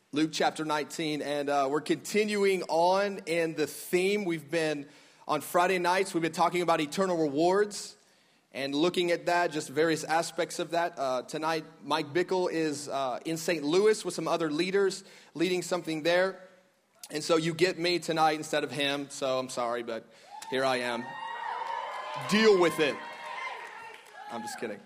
Luke chapter 19, and we're continuing on in the theme. We've been, on Friday nights, we've been talking about eternal rewards and looking at that, just various aspects of that. Tonight, Mike Bickle is in St. Louis with some other leaders leading something there. And so you get me tonight instead of him, so I'm sorry, but here I am. Deal with it. I'm just kidding.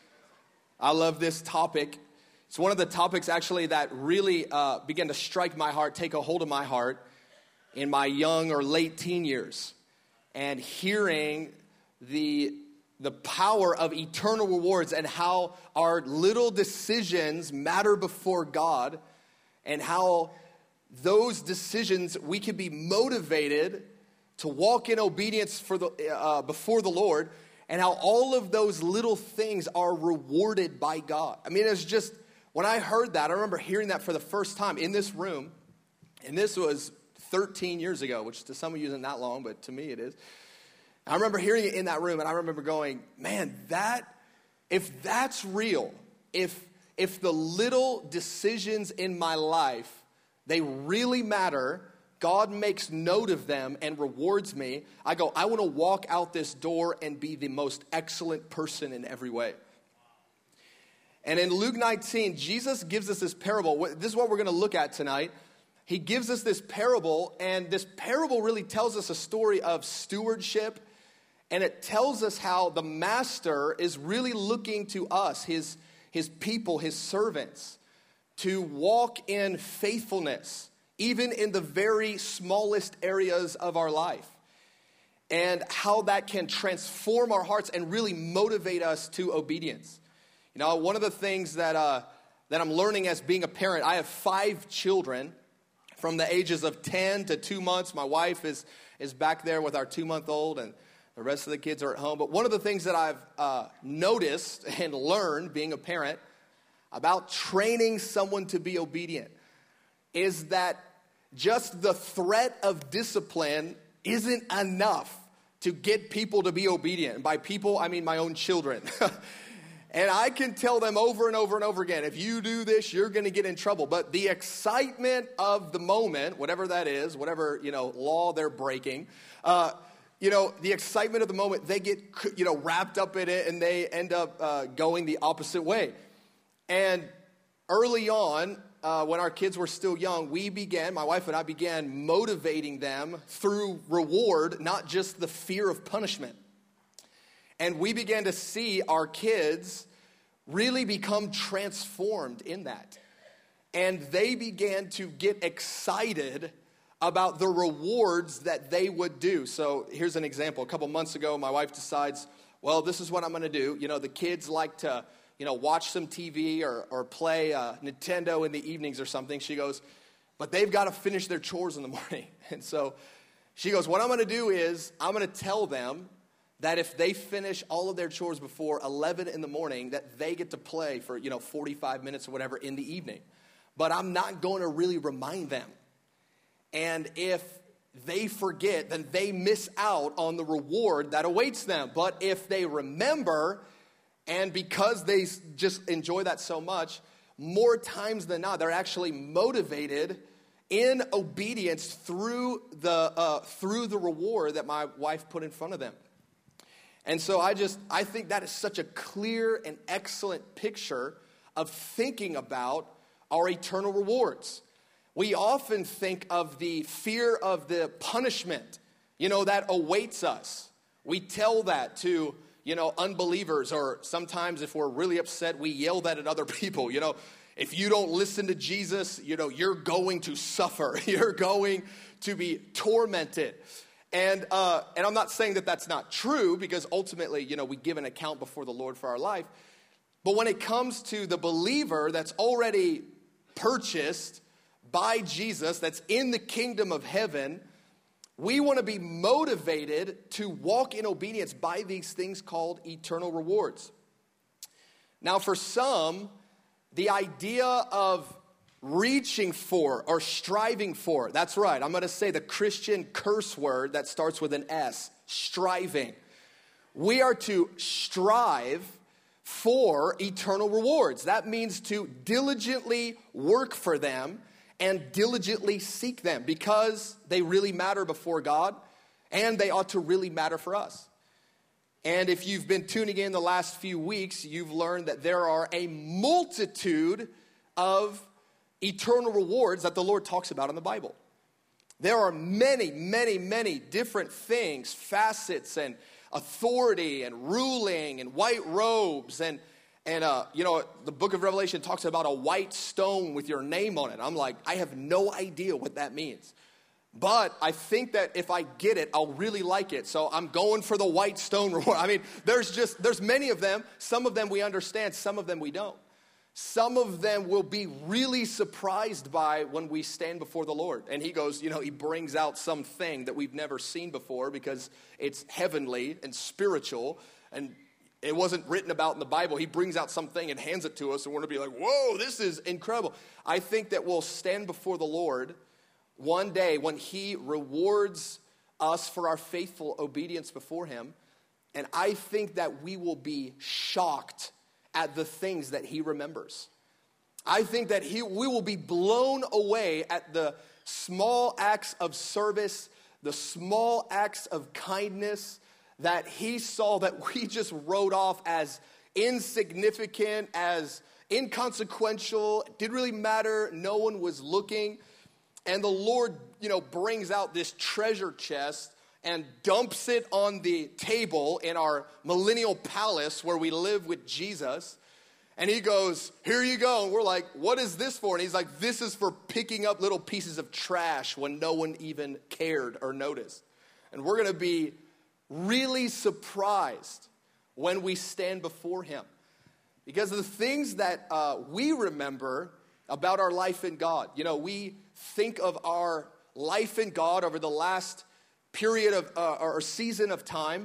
I love this topic. It's one of the topics actually that really began to strike my heart, take a hold of my heart in my young or late teen years. And hearing the power of eternal rewards and how our little decisions matter before God, and how those decisions, we can be motivated to walk in obedience for before the Lord, and how all of those little things are rewarded by God. I mean, it's just, when I heard that, I remember hearing that for the first time in this room, and this was 13 years ago, which to some of you isn't that long, but to me it is. I remember hearing it in that room, and I remember going, man, if that's real, if the little decisions in my life, they really matter, God makes note of them and rewards me, I go, I want to walk out this door and be the most excellent person in every way. And in Luke 19, Jesus gives us this parable. This is what we're going to look at tonight. He gives us this parable, and this parable really tells us a story of stewardship, and it tells us how the master is really looking to us, his people, his servants, to walk in faithfulness, even in the very smallest areas of our life, and how that can transform our hearts and really motivate us to obedience. You know, one of the things that I'm learning as being a parent, I have 5 children from the ages of 10 to 2 months. My wife is back there with our 2-month-old, and the rest of the kids are at home. But one of the things that I've noticed and learned being a parent about training someone to be obedient is that just the threat of discipline isn't enough to get people to be obedient. And by people, I mean my own children. And I can tell them over and over and over again, if you do this, you're going to get in trouble. But the excitement of the moment, whatever that is, whatever, law they're breaking, the excitement of the moment, they get, wrapped up in it, and they end up going the opposite way. And early on, when our kids were still young, my wife and I began motivating them through reward, not just the fear of punishment. And we began to see our kids really become transformed in that. And they began to get excited about the rewards that they would do. So here's an example. A couple months ago, my wife decides, well, this is what I'm going to do. The kids like to, watch some TV or play Nintendo in the evenings or something. She goes, but they've got to finish their chores in the morning. And so she goes, what I'm going to do is I'm going to tell them that if they finish all of their chores before 11 in the morning, that they get to play for, 45 minutes or whatever in the evening. But I'm not going to really remind them. And if they forget, then they miss out on the reward that awaits them. But if they remember, and because they just enjoy that so much, more times than not, they're actually motivated in obedience through the reward that my wife put in front of them. And so I think that is such a clear and excellent picture of thinking about our eternal rewards. We often think of the fear of the punishment, that awaits us. We tell that to, unbelievers, or sometimes if we're really upset, we yell that at other people. If you don't listen to Jesus, you're going to suffer. You're going to be tormented. And I'm not saying that that's not true, because ultimately, we give an account before the Lord for our life. But when it comes to the believer that's already purchased by Jesus, that's in the kingdom of heaven, we want to be motivated to walk in obedience by these things called eternal rewards. Now, for some, the idea of reaching for or striving for, that's right, I'm going to say the Christian curse word that starts with an S, striving. We are to strive for eternal rewards. That means to diligently work for them and diligently seek them because they really matter before God and they ought to really matter for us. And if you've been tuning in the last few weeks, you've learned that there are a multitude of eternal rewards that the Lord talks about in the Bible. There are many, many, many different things, facets and authority and ruling and white robes and the book of Revelation talks about a white stone with your name on it. I'm like, I have no idea what that means. But I think that if I get it, I'll really like it. So I'm going for the white stone reward. I mean, there's many of them. Some of them we understand, some of them we don't. Some of them will be really surprised by when we stand before the Lord. And he goes, he brings out something that we've never seen before because it's heavenly and spiritual and it wasn't written about in the Bible. He brings out something and hands it to us and we're going to be like, whoa, this is incredible. I think that we'll stand before the Lord one day when he rewards us for our faithful obedience before him. And I think that we will be shocked at the things that he remembers. I think that we will be blown away at the small acts of service, the small acts of kindness that he saw that we just wrote off as insignificant, as inconsequential, didn't really matter, no one was looking. And the Lord, brings out this treasure chest and dumps it on the table in our millennial palace where we live with Jesus. And he goes, here you go. And we're like, what is this for? And he's like, this is for picking up little pieces of trash when no one even cared or noticed. And we're going to be really surprised when we stand before him. Because of the things that we remember about our life in God. We think of our life in God over the last period of or season of time.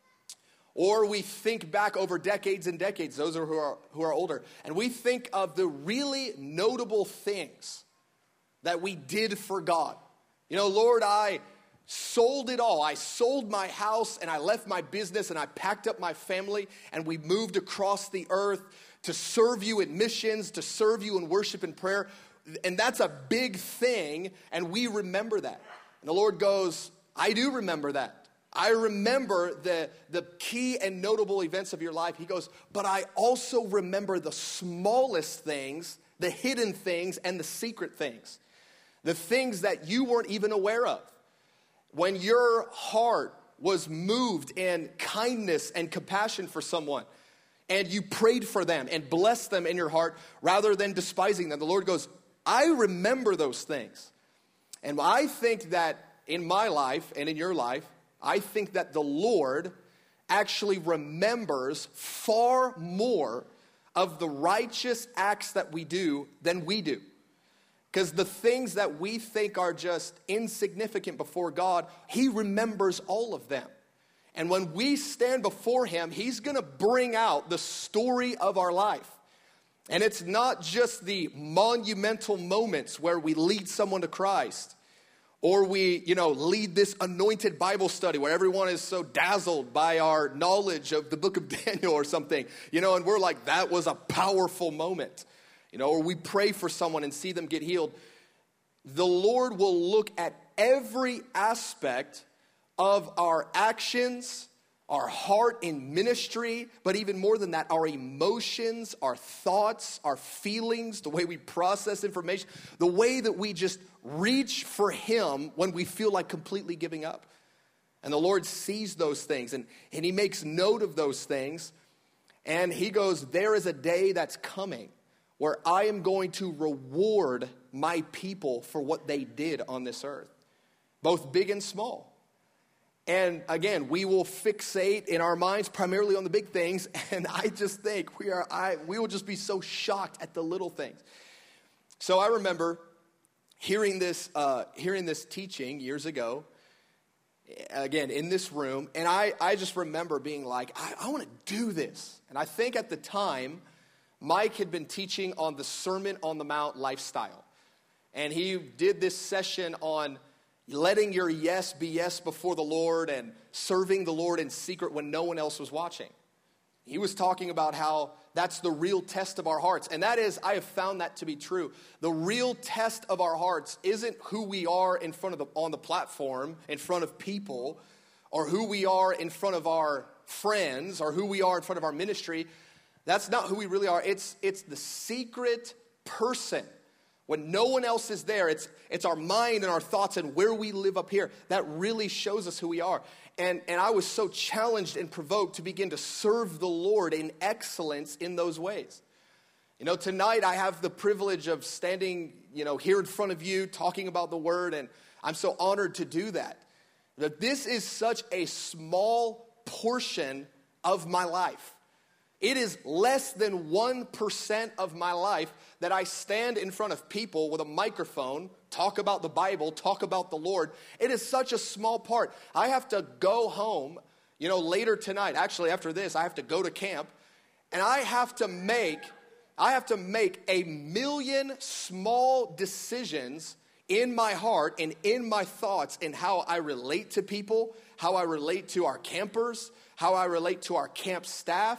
Or we think back over decades and decades, those who are older. And we think of the really notable things that we did for God. Lord, I sold it all. I sold my house and I left my business and I packed up my family and we moved across the earth to serve you in missions, to serve you in worship and prayer. And that's a big thing and we remember that. And the Lord goes, I do remember that. I remember the key and notable events of your life. He goes, but I also remember the smallest things, the hidden things and the secret things. The things that you weren't even aware of. When your heart was moved in kindness and compassion for someone, and you prayed for them and blessed them in your heart rather than despising them, the Lord goes, I remember those things. And I think that in my life and in your life, I think that the Lord actually remembers far more of the righteous acts that we do than we do. Because the things that we think are just insignificant before God, he remembers all of them. And when we stand before him, he's going to bring out the story of our life. And it's not just the monumental moments where we lead someone to Christ. Or we, lead this anointed Bible study where everyone is so dazzled by our knowledge of the book of Daniel or something. And we're like, that was a powerful moment. Or we pray for someone and see them get healed. The Lord will look at every aspect of our actions, our heart in ministry, but even more than that, our emotions, our thoughts, our feelings, the way we process information, the way that we just reach for him when we feel like completely giving up. And the Lord sees those things and he makes note of those things. And he goes, there is a day that's coming where I am going to reward my people for what they did on this earth, both big and small. And again, we will fixate in our minds primarily on the big things, and I just think we will just be so shocked at the little things. So I remember hearing this teaching years ago, again, in this room, and I just remember being like, I want to do this. And I think at the time, Mike had been teaching on the Sermon on the Mount lifestyle. And he did this session on letting your yes be yes before the Lord and serving the Lord in secret when no one else was watching. He was talking about how that's the real test of our hearts. And that is, I have found that to be true. The real test of our hearts isn't who we are in front of on the platform, in front of people, or who we are in front of our friends, or who we are in front of our ministry. That's not who we really are. It's the secret person. When no one else is there, it's our mind and our thoughts and where we live up here. That really shows us who we are. And I was so challenged and provoked to begin to serve the Lord in excellence in those ways. You know, tonight I have the privilege of standing, here in front of you, talking about the Word, and I'm so honored to do that. That this is such a small portion of my life. It is less than 1% of my life that I stand in front of people with a microphone, talk about the Bible, talk about the Lord. It is such a small part. I have to go home, later tonight. Actually, after this, I have to go to camp. And I have to make a million small decisions in my heart and in my thoughts in how I relate to people, how I relate to our campers, how I relate to our camp staff.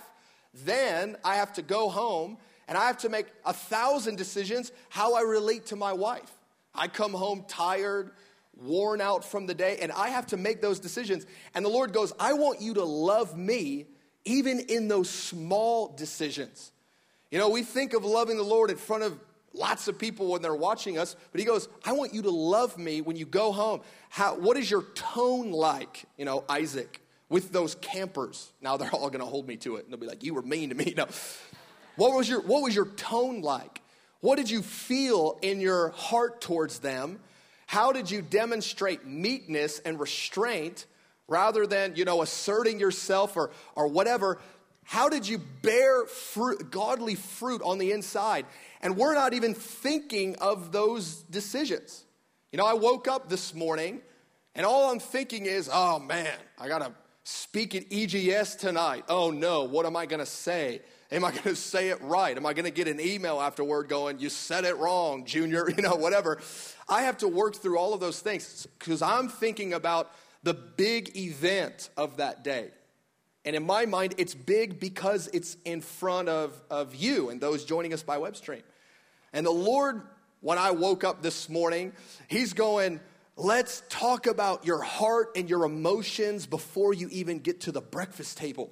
Then I have to go home and I have to make 1,000 decisions how I relate to my wife. I come home tired, worn out from the day, and I have to make those decisions. And the Lord goes, I want you to love me even in those small decisions. We think of loving the Lord in front of lots of people when they're watching us, but he goes, I want you to love me when you go home. What is your tone like, Isaac? With those campers. Now they're all going to hold me to it. And they'll be like, you were mean to me. No. What was your tone like? What did you feel in your heart towards them? How did you demonstrate meekness and restraint rather than, asserting yourself or whatever? How did you bear fruit, godly fruit on the inside? And we're not even thinking of those decisions. I woke up this morning and all I'm thinking is, oh man, I got to speak at EGS tonight. Oh no, what am I going to say? Am I going to say it right? Am I going to get an email afterward going, you said it wrong, Junior, whatever. I have to work through all of those things because I'm thinking about the big event of that day. And in my mind, it's big because it's in front of you and those joining us by web stream. And the Lord, when I woke up this morning, he's going, let's talk about your heart and your emotions before you even get to the breakfast table.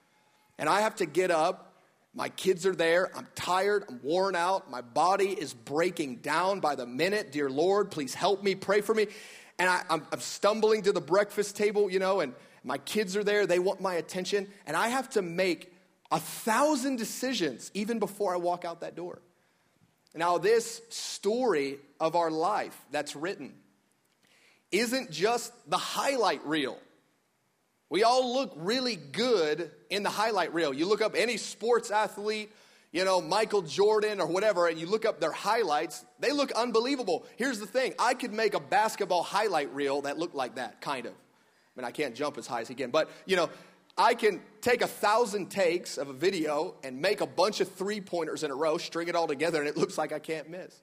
And I have to get up. My kids are there. I'm tired. I'm worn out. My body is breaking down by the minute. Dear Lord, please help me. Pray for me. And I'm stumbling to the breakfast table, and my kids are there. They want my attention. And I have to make 1,000 decisions even before I walk out that door. Now, this story of our life that's written isn't just the highlight reel. We all look really good in the highlight reel. You look up any sports athlete, Michael Jordan or whatever, and you look up their highlights, they look unbelievable. Here's the thing. I could make a basketball highlight reel that looked like that, kind of. I mean, I can't jump as high as he can, but, I can take 1,000 takes of a video and make a bunch of three-pointers in a row, string it all together, and it looks like I can't miss.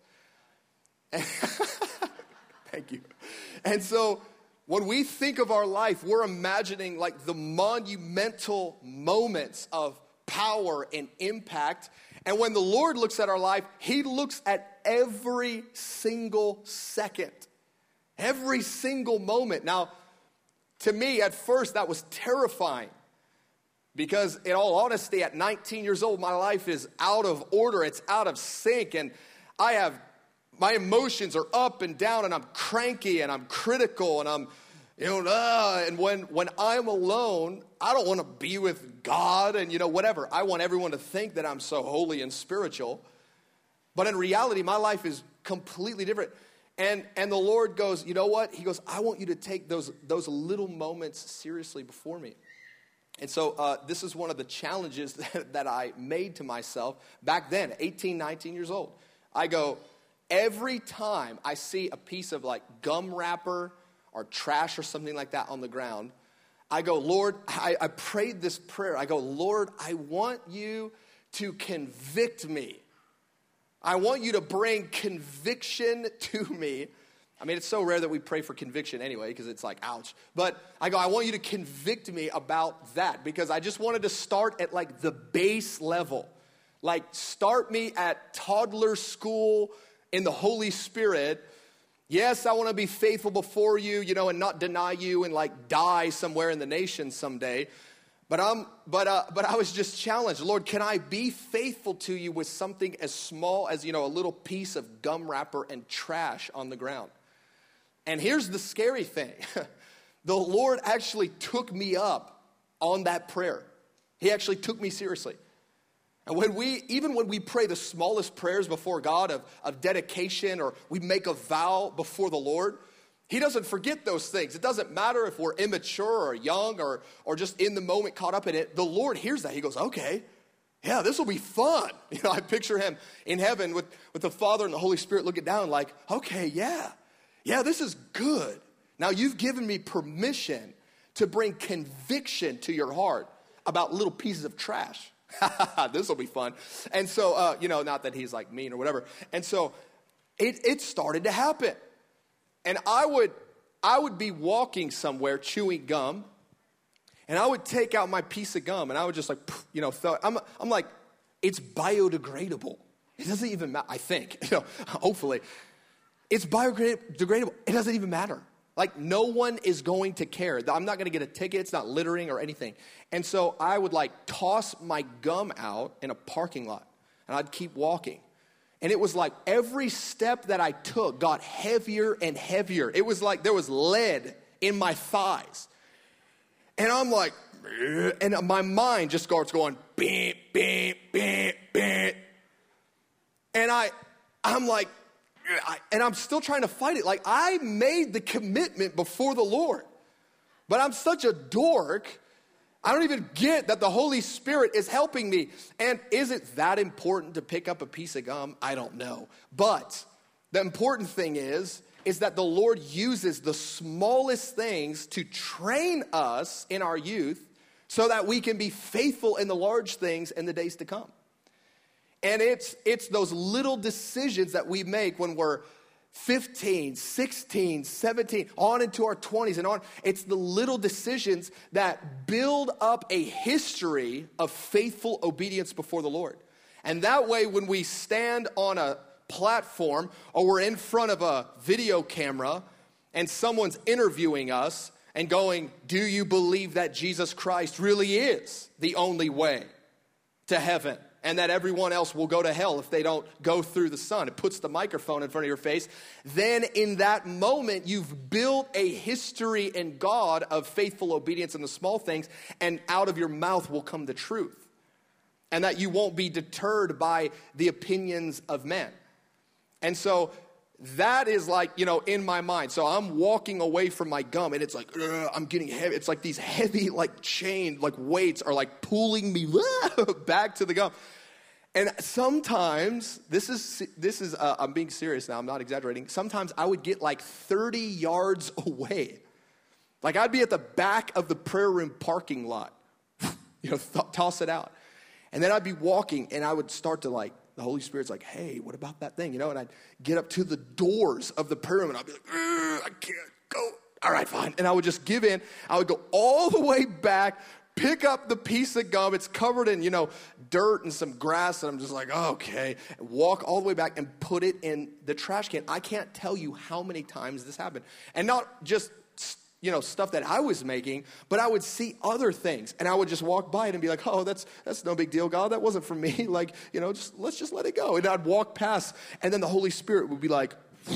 Thank you. And so when we think of our life, we're imagining like the monumental moments of power and impact. And when the Lord looks at our life, he looks at every single second, every single moment. Now, to me, at first, that was terrifying. Because in all honesty, at 19 years old, my life is out of order. It's out of sync. And my emotions are up and down, and I'm cranky, and I'm critical, and I'm, and when I'm alone, I don't want to be with God and, whatever. I want everyone to think that I'm so holy and spiritual. But in reality, my life is completely different. And the Lord goes, you know what? He goes, I want you to take those little moments seriously before me. And so this is one of the challenges that I made to myself back then, 18, 19 years old. I go, every time I see a piece of like gum wrapper or trash or something like that on the ground, I go, Lord, I prayed this prayer. I go, Lord, I want you to convict me. I want you to bring conviction to me I mean, it's so rare that we pray for conviction anyway, because it's like, ouch. But I go, I want you to convict me about that, because I just wanted to start at like the base level. Like, start me at toddler school in the Holy Spirit. Yes, I want to be faithful before you, and not deny you and like die somewhere in the nation someday. But I was just challenged. Lord, can I be faithful to you with something as small as, a little piece of gum wrapper and trash on the ground? And here's the scary thing. The Lord actually took me up on that prayer. He actually took me seriously. And when we pray the smallest prayers before God of dedication, or we make a vow before the Lord, He doesn't forget those things. It doesn't matter if we're immature or young or just in the moment caught up in it. The Lord hears that. He goes, okay, yeah, this will be fun. I picture Him in heaven with the Father and the Holy Spirit looking down like, okay, yeah, this is good. Now you've given me permission to bring conviction to your heart about little pieces of trash. This will be fun. And so, not that He's like mean or whatever. And so it started to happen. And I would be walking somewhere chewing gum, and I would take out my piece of gum, and I would just like, I'm like, it's biodegradable. It doesn't even matter, I think, hopefully. It's biodegradable. It doesn't even matter. Like, no one is going to care. I'm not going to get a ticket. It's not littering or anything. And so I would like toss my gum out in a parking lot, and I'd keep walking. And it was like every step that I took got heavier and heavier. It was like there was lead in my thighs. And I'm like, and my mind just starts going, beep, beep, beep, beep. And I'm like, and I'm still trying to fight it. Like, I made the commitment before the Lord. But I'm such a dork, I don't even get that the Holy Spirit is helping me. And is it that important to pick up a piece of gum? I don't know. But the important thing is that the Lord uses the smallest things to train us in our youth so that we can be faithful in the large things in the days to come. And it's those little decisions that we make when we're 15, 16, 17, on into our 20s and on. It's the little decisions that build up a history of faithful obedience before the Lord. And that way, when we stand on a platform or we're in front of a video camera and someone's interviewing us and going, do you believe that Jesus Christ really is the only way to heaven? And that everyone else will go to hell if they don't go through the Son. It puts the microphone in front of your face. Then in that moment, you've built a history in God of faithful obedience in the small things, and out of your mouth will come the truth. And that you won't be deterred by the opinions of men. And so that is like, in my mind. So I'm walking away from my gum, and it's like, I'm getting heavy. It's like these heavy, like chain, like weights are like pulling me back to the gum. And sometimes, this is I'm being serious now, I'm not exaggerating. Sometimes I would get like 30 yards away. Like, I'd be at the back of the prayer room parking lot, toss it out. And then I'd be walking, and I would start to like, the Holy Spirit's like, hey, what about that thing? And I'd get up to the doors of the prayer room, and I'd be like, I can't go. All right, fine. And I would just give in. I would go all the way back, pick up the piece of gum. It's covered in, dirt and some grass. And I'm just like, okay. Walk all the way back and put it in the trash can. I can't tell you how many times this happened. And not just stuff that I was making, but I would see other things, and I would just walk by it and be like, oh, that's no big deal, God, that wasn't for me, like, let's just let it go. And I'd walk past, and then the Holy Spirit would be like,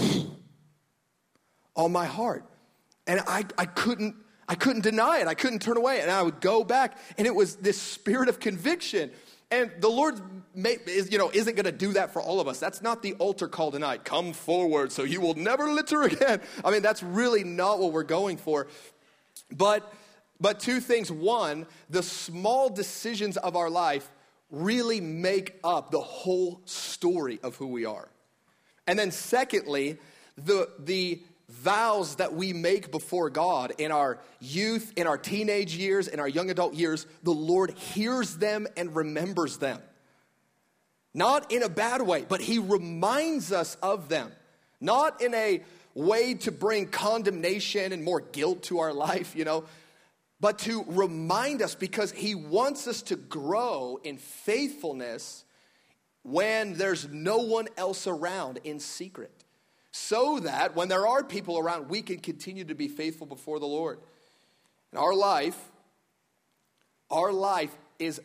on my heart, and I couldn't deny it, I couldn't turn away, and I would go back, and it was this spirit of conviction. And the Lord isn't going to do that for all of us. That's not the altar call tonight. Come forward so you will never litter again. I mean, that's really not what we're going for. But two things. One, the small decisions of our life really make up the whole story of who we are. And then secondly, the vows that we make before God in our youth, in our teenage years, in our young adult years, the Lord hears them and remembers them. Not in a bad way, but He reminds us of them. Not in a, way to bring condemnation and more guilt to our life, but to remind us, because he wants us to grow in faithfulness when there's no one else around in secret, so that when there are people around, we can continue to be faithful before the Lord. And our life is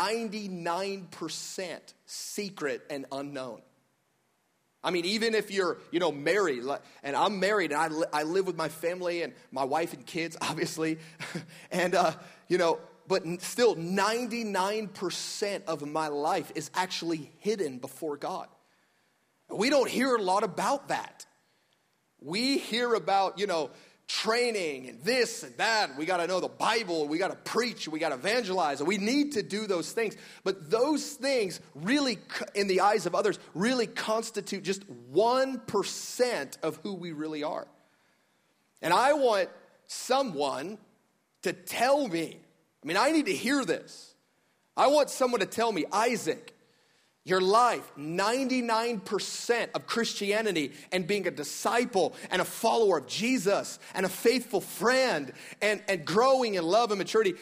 99% secret and unknown. I mean, even if you're, married, and I'm married, and I live with my family and my wife and kids, obviously, and, but still 99% of my life is actually hidden before God. We don't hear a lot about that. We hear about, training and this and that. We got to know the Bible. We got to preach. We got to evangelize. And we need to do those things. But those things really, in the eyes of others, really constitute just 1% of who we really are. And I want someone to tell me, I need to hear this. I want someone to tell me, Isaac, your life, 99% of Christianity and being a disciple and a follower of Jesus and a faithful friend and growing in love and maturity,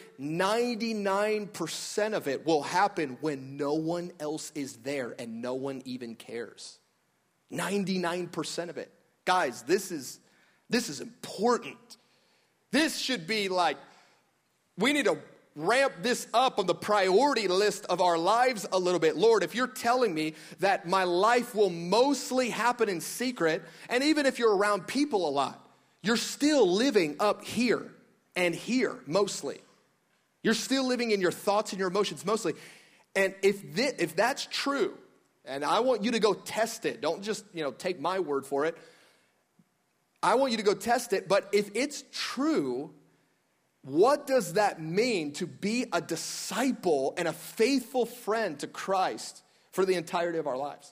99% of it will happen when no one else is there and no one even cares. 99% of it. Guys, this is important. This should be like, we need to ramp this up on the priority list of our lives a little bit. Lord, if you're telling me that my life will mostly happen in secret, and even if you're around people a lot, you're still living up here and here mostly. You're still living in your thoughts and your emotions mostly. And if that's true, and I want you to go test it. Don't just, take my word for it. I want you to go test it. But if it's true, what does that mean to be a disciple and a faithful friend to Christ for the entirety of our lives?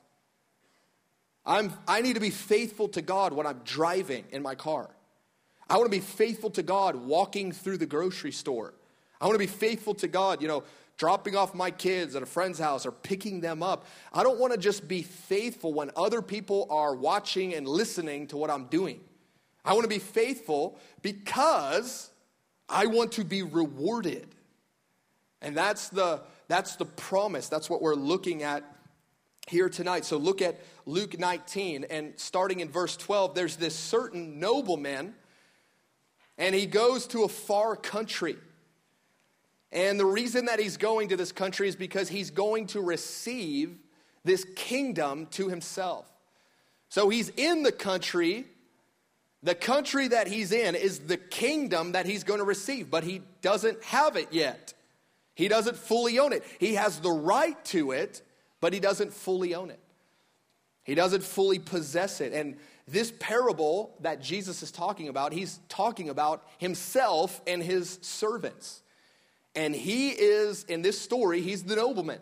I need to be faithful to God when I'm driving in my car. I want to be faithful to God walking through the grocery store. I want to be faithful to God, dropping off my kids at a friend's house or picking them up. I don't want to just be faithful when other people are watching and listening to what I'm doing. I want to be faithful because I want to be rewarded. And that's the promise. That's what we're looking at here tonight. So look at Luke 19, and starting in verse 12, there's this certain nobleman, and he goes to a far country. And the reason that he's going to this country is because he's going to receive this kingdom to himself. So he's in the country. The country that he's in is the kingdom that he's going to receive, but he doesn't have it yet. He doesn't fully own it. He has the right to it, but he doesn't fully own it. He doesn't fully possess it. And this parable that Jesus is talking about, he's talking about himself and his servants. And he is, in this story, he's the nobleman.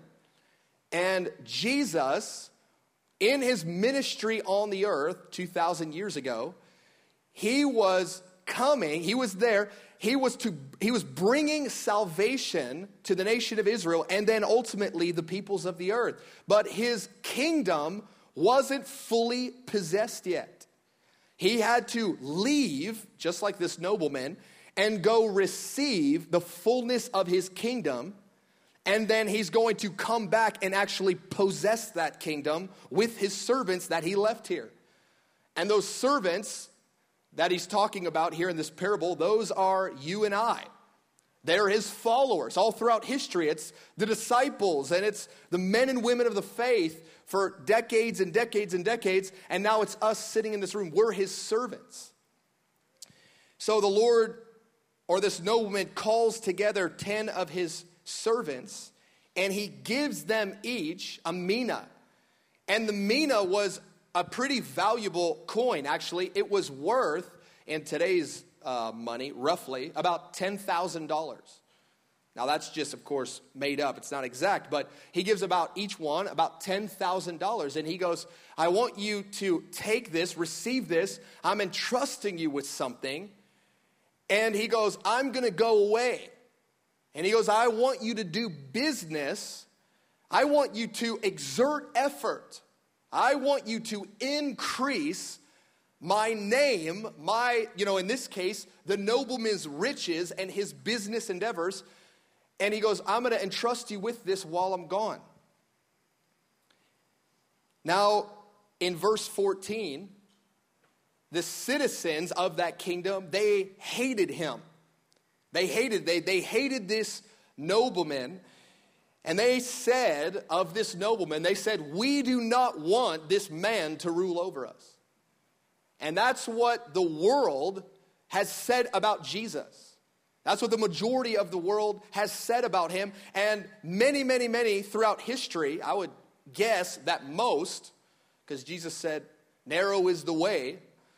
And Jesus, in his ministry on the earth 2,000 years ago, he was coming, he was there, he was bringing salvation to the nation of Israel and then ultimately the peoples of the earth. But his kingdom wasn't fully possessed yet. He had to leave, just like this nobleman, and go receive the fullness of his kingdom. And then he's going to come back and actually possess that kingdom with his servants that he left here. And those servants that he's talking about here in this parable, those are you and I. They're his followers all throughout history. It's the disciples and it's the men and women of the faith for decades and decades and decades. And now it's us sitting in this room. We're his servants. So the Lord, or this nobleman, calls together 10 of his servants, and he gives them each a mina. And the mina was a pretty valuable coin, actually. It was worth, in today's money, roughly, about $10,000. Now, that's just, of course, made up. It's not exact, but he gives about each one about $10,000. And he goes, I want you to take this, receive this. I'm entrusting you with something. And he goes, I'm going to go away. And he goes, I want you to do business. I want you to exert effort. I want you to increase my name, in this case, the nobleman's riches and his business endeavors. And he goes, I'm going to entrust you with this while I'm gone. Now, in verse 14, the citizens of that kingdom, they hated him. They hated this nobleman. And they said of this nobleman, they said, we do not want this man to rule over us. And that's what the world has said about Jesus. That's what the majority of the world has said about him. And many throughout history, I would guess that most, because Jesus said, narrow is the way,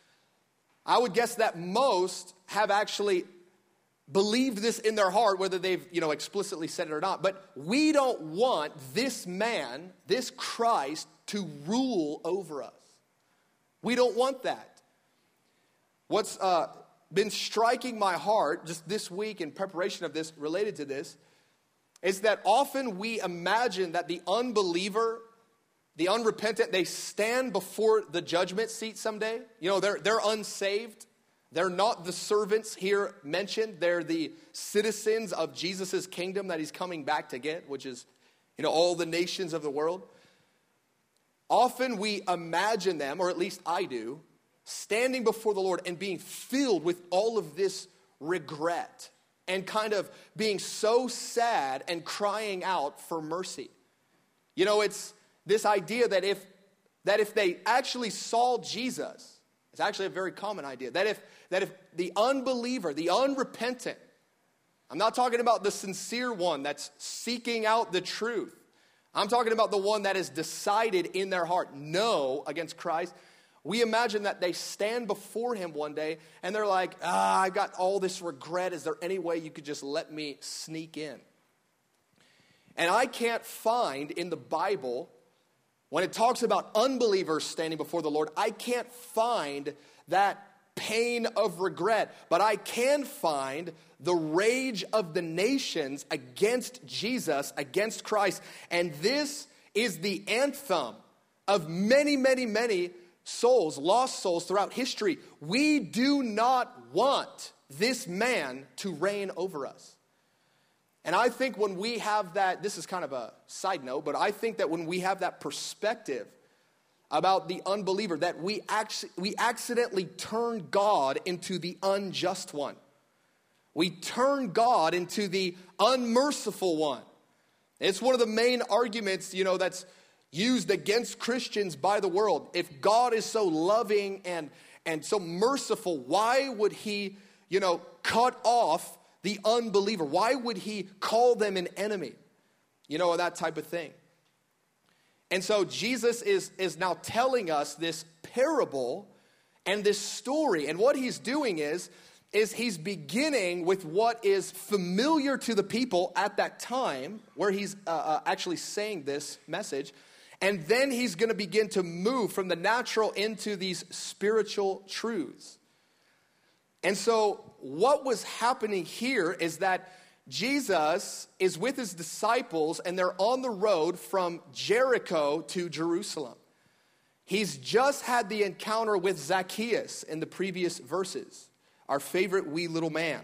I would guess that most have actually believed this in their heart, whether they've, explicitly said it or not. But we don't want this man, this Christ, to rule over us. We don't want that. What's been striking my heart just this week in preparation of this, related to this, is that often we imagine that the unbeliever, the unrepentant, they stand before the judgment seat someday. They're unsaved. They're not the servants here mentioned. They're the citizens of Jesus' kingdom that he's coming back to get, which is, all the nations of the world. Often we imagine them, or at least I do, standing before the Lord and being filled with all of this regret and kind of being so sad and crying out for mercy. It's this idea that if they actually saw Jesus, it's actually a very common idea, that if the unbeliever, the unrepentant, I'm not talking about the sincere one that's seeking out the truth. I'm talking about the one that has decided in their heart, no, against Christ. We imagine that they stand before him one day and they're like, I've got all this regret. Is there any way you could just let me sneak in? And I can't find in the Bible, when it talks about unbelievers standing before the Lord, I can't find that pain of regret, but I can find the rage of the nations against Jesus, against Christ. And this is the anthem of many souls, lost souls throughout history. We do not want this man to reign over us. And I think when we have that, this is kind of a side note, but I think that when we have that perspective about the unbeliever, that we accidentally turn God into the unjust one. We turn God into the unmerciful one. It's one of the main arguments, that's used against Christians by the world. If God is so loving and so merciful, why would he, cut off the unbeliever? Why would he call them an enemy? That type of thing. And so Jesus is now telling us this parable and this story. And what he's doing is he's beginning with what is familiar to the people at that time, where he's actually saying this message. And then he's going to begin to move from the natural into these spiritual truths. And so what was happening here is that Jesus is with his disciples and they're on the road from Jericho to Jerusalem. He's just had the encounter with Zacchaeus in the previous verses, our favorite wee little man.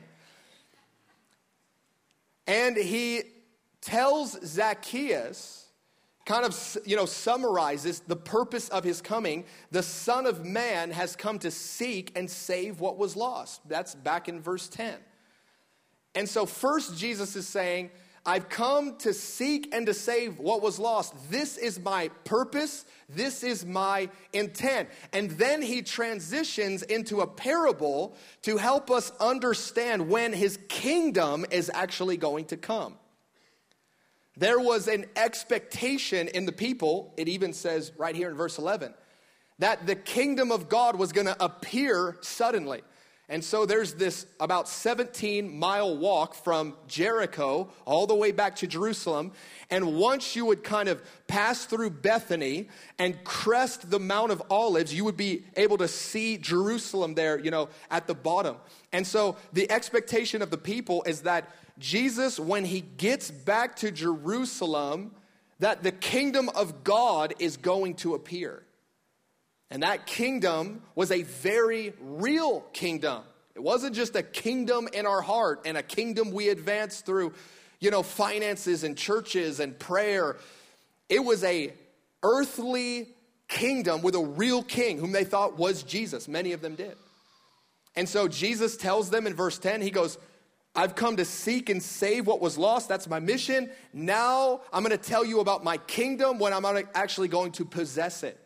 And he tells Zacchaeus, kind of, summarizes the purpose of his coming. The Son of Man has come to seek and save what was lost. That's back in verse 10. And so first Jesus is saying, I've come to seek and to save what was lost. This is my purpose. This is my intent. And then he transitions into a parable to help us understand when his kingdom is actually going to come. There was an expectation in the people, it even says right here in verse 11, that the kingdom of God was going to appear suddenly. And so there's this about 17-mile walk from Jericho all the way back to Jerusalem. And once you would kind of pass through Bethany and crest the Mount of Olives, you would be able to see Jerusalem there, at the bottom. And so the expectation of the people is that Jesus, when he gets back to Jerusalem, that the kingdom of God is going to appear. And that kingdom was a very real kingdom. It wasn't just a kingdom in our heart and a kingdom we advance through, finances and churches and prayer. It was a earthly kingdom with a real king whom they thought was Jesus. Many of them did. And so Jesus tells them in verse 10, he goes, I've come to seek and save what was lost. That's my mission. Now I'm going to tell you about my kingdom when I'm actually going to possess it.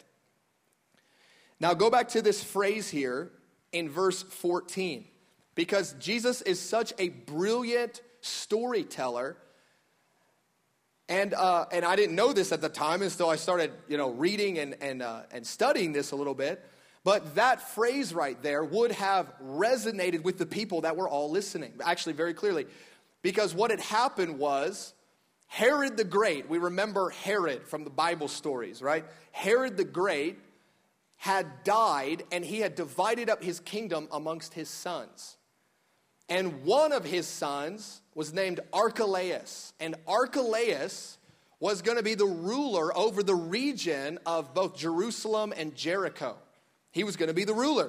Now go back to this phrase here in verse 14, because Jesus is such a brilliant storyteller. And I didn't know this at the time until I started, reading and studying this a little bit. But that phrase right there would have resonated with the people that were all listening, actually very clearly. Because what had happened was Herod the Great, we remember Herod from the Bible stories, right? Herod the Great had died, and he had divided up his kingdom amongst his sons. And one of his sons was named Archelaus. And Archelaus was going to be the ruler over the region of both Jerusalem and Jericho. He was going to be the ruler.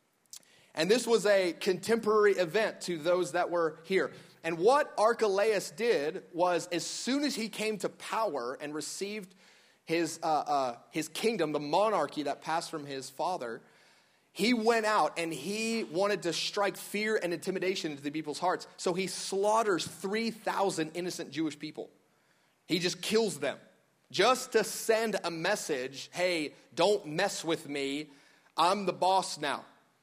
And this was a contemporary event to those that were here. And what Archelaus did was, as soon as he came to power and received his kingdom, the monarchy that passed from his father, he went out and he wanted to strike fear and intimidation into the people's hearts. So he slaughters 3,000 innocent Jewish people. He just kills them just to send a message, hey, don't mess with me. I'm the boss now.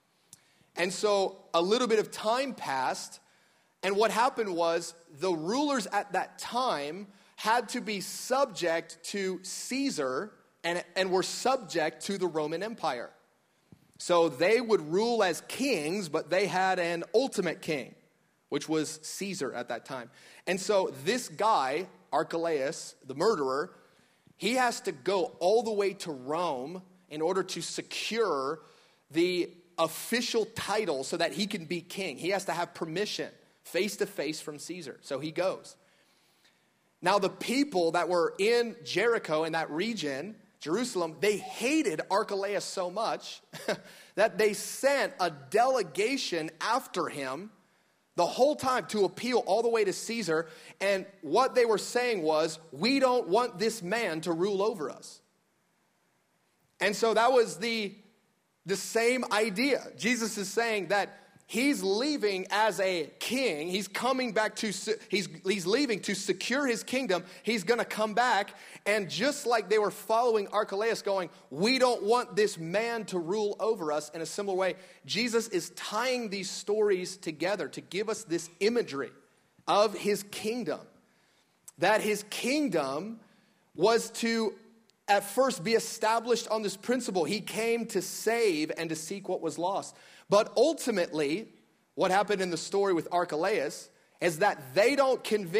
And so a little bit of time passed, and what happened was the rulers at that time had to be subject to Caesar and were subject to the Roman Empire. So they would rule as kings, but they had an ultimate king, which was Caesar at that time. And so this guy, Archelaus, the murderer, he has to go all the way to Rome in order to secure the official title so that he can be king. He has to have permission face to face from Caesar. So he goes. Now the people that were in Jericho, in that region, Jerusalem, they hated Archelaus so much that they sent a delegation after him the whole time to appeal all the way to Caesar. And what they were saying was, we don't want this man to rule over us. And so that was the same idea. Jesus is saying that he's leaving as a king. He's coming back he's leaving to secure his kingdom. He's going to come back. And just like they were following Archelaus going, we don't want this man to rule over us, in a similar way, Jesus is tying these stories together to give us this imagery of his kingdom. That his kingdom was to at first be established on this principle. He came to save and to seek what was lost. But ultimately, what happened in the story with Archelaus is that they're not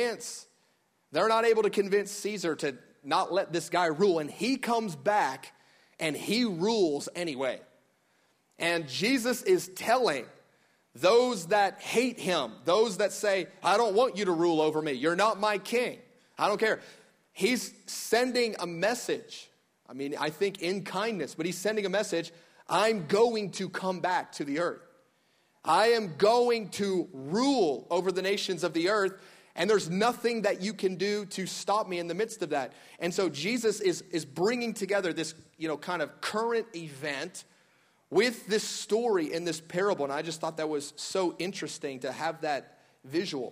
able to convince Caesar to not let this guy rule. And he comes back and he rules anyway. And Jesus is telling those that hate him, those that say, I don't want you to rule over me. You're not my king. I don't care. He's sending a message. I think in kindness, but he's sending a message. I'm going to come back to the earth. I am going to rule over the nations of the earth, and there's nothing that you can do to stop me in the midst of that. And so Jesus is bringing together this, kind of current event with this story in this parable. And I just thought that was so interesting to have that visual.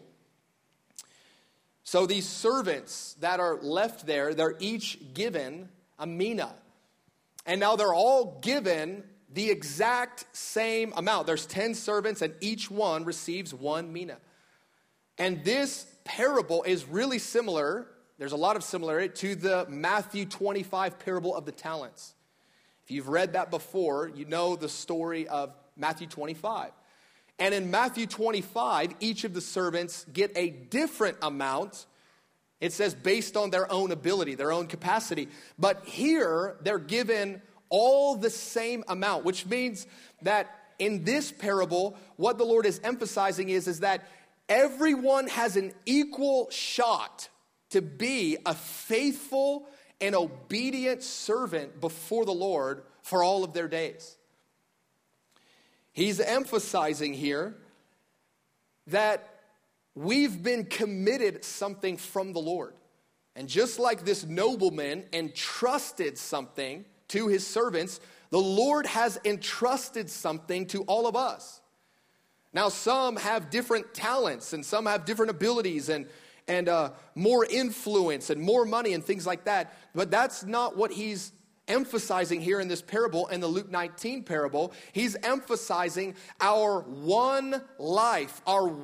So these servants that are left there, they're each given a mina. And now they're all given the exact same amount. There's 10 servants and each one receives 1 mina. And this parable is really similar. There's a lot of similarity to the Matthew 25 parable of the talents. If you've read that before, you know the story of Matthew 25. And in Matthew 25, each of the servants get a different amount. It says based on their own ability, their own capacity. But here, they're given all the same amount, which means that in this parable, what the Lord is emphasizing is that everyone has an equal shot to be a faithful an obedient servant before the Lord for all of their days. He's emphasizing here that we've been committed something from the Lord. And just like this nobleman entrusted something to his servants, the Lord has entrusted something to all of us. Now, some have different talents and some have different abilities and more influence and more money and things like that. But that's not what he's emphasizing here in this parable, in the Luke 19 parable. He's emphasizing our one life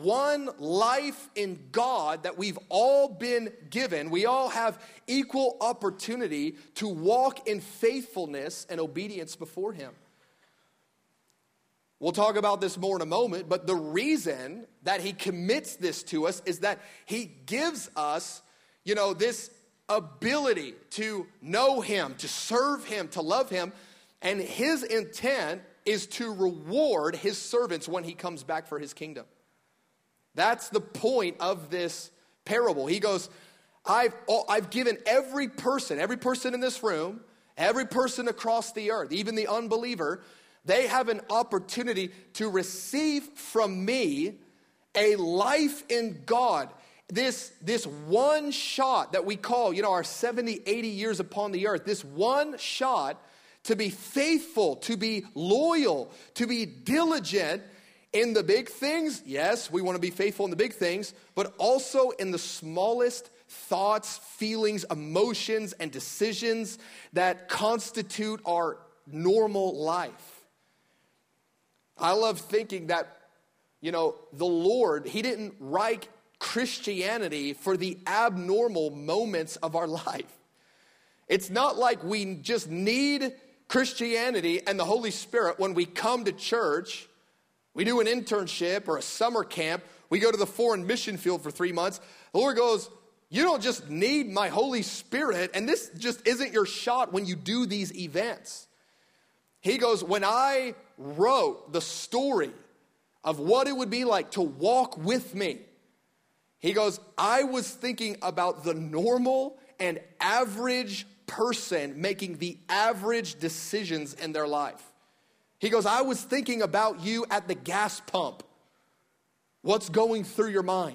in God that we've all been given. We all have equal opportunity to walk in faithfulness and obedience before him. We'll talk about this more in a moment, but the reason that he commits this to us is that he gives us, this ability to know him, to serve him, to love him, and his intent is to reward his servants when he comes back for his kingdom. That's the point of this parable. He goes, I've given every person in this room, every person across the earth, even the unbeliever, they have an opportunity to receive from me a life in God. This one shot that we call, our 70, 80 years upon the earth, this one shot to be faithful, to be loyal, to be diligent in the big things. Yes, we want to be faithful in the big things, but also in the smallest thoughts, feelings, emotions, and decisions that constitute our normal life. I love thinking that, the Lord, he didn't write Christianity for the abnormal moments of our life. It's not like we just need Christianity and the Holy Spirit when we come to church. We do an internship or a summer camp. We go to the foreign mission field for 3 months. The Lord goes, you don't just need my Holy Spirit, and this just isn't your shot when you do these events. He goes, when I wrote the story of what it would be like to walk with me, he goes, I was thinking about the normal and average person making the average decisions in their life. He goes, I was thinking about you at the gas pump. What's going through your mind?